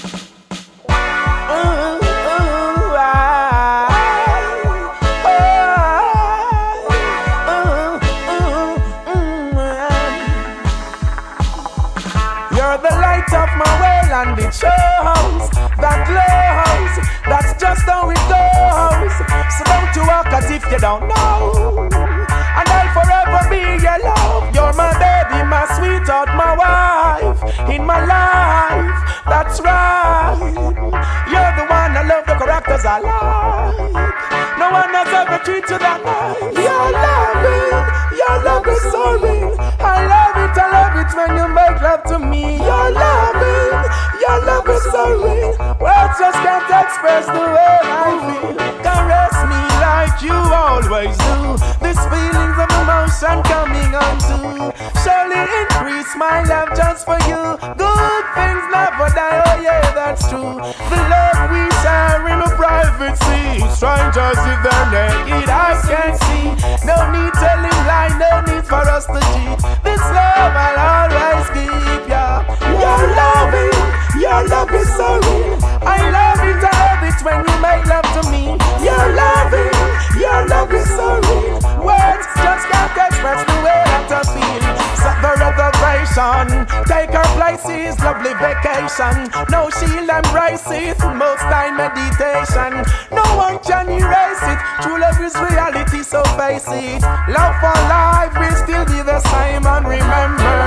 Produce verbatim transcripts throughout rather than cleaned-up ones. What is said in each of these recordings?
And it shows that glows. That's just how it goes. So don't you walk as if you don't know. And I'll forever be your love. You're my baby, my sweetheart, my wife in my life. That's right. You're the one I love, the characters I like. No one has ever treated you that nice. Your loving, your love is so real. I love it, I love it when you make love to me. Your loving, your love is so real. Words just can't express the way I feel. Caress me like you always do. This feelings of emotion coming on too. Surely increase my love just for you. Good things never die, oh yeah, that's true. The love we share in a privacy. Strangers if they're naked, I can't see. No need telling lie, no need for us to cheat. This love I'll always keep, yeah. Your loving, your love is so real. I love it, I love it when you make love to me. Your loving, your love is so real. Words just can't express the way that I feel. Set the reservation, take her places, lovely vacation. No she'll embrace it, most time meditation. No one can erase it, true love is reality, so face it. Love for life will still be the same. And remember,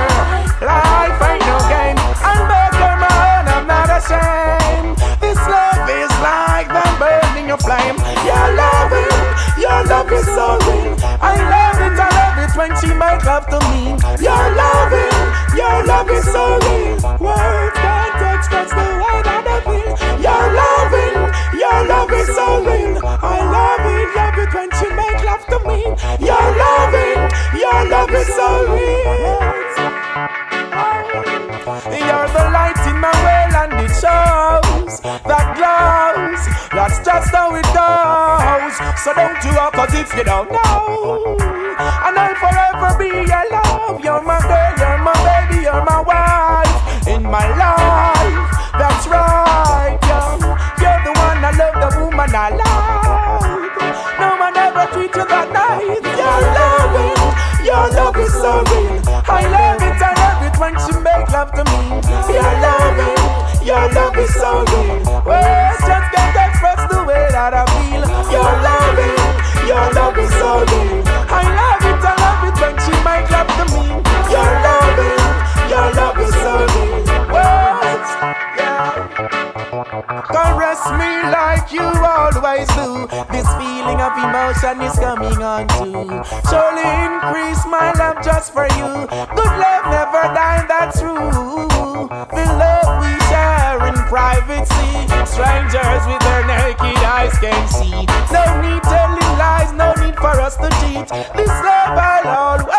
life ain't no game. And make her my own, I'm not ashamed. This love is like the burning of flame. Your loving, your love is so real. I love it, I love it when she make love to me. Your loving, your love is so real. Words can't express the way that I feel. Your loving, your love is so real. I love it, love it when she make love to me. Your loving, your love is so real. You're the light in my way and it shows that glows. That's just how it goes. So don't you walk as if you don't know. And I'll forever be your love. You're my girl, you're my baby, you're my wife in my life. That's right, yeah. You're the one I love, the woman I like. No one ever treats you that nice. Your loving, your love is so real. I love it, I love it when she make love to me. Your loving, your love is so real. Words just can't express the way that I feel. Your loving, your love is so real. I love it, I love it when she make love to me. Your loving, your love is so real. Words, yeah. Caress me like you always do. This feeling of emotion is coming on too. Surely increase my love just for you. Good love never die, that's true. The love we share in privacy. Strangers with their naked eyes can see. No need telling lies, no need for us to cheat. This love I'll always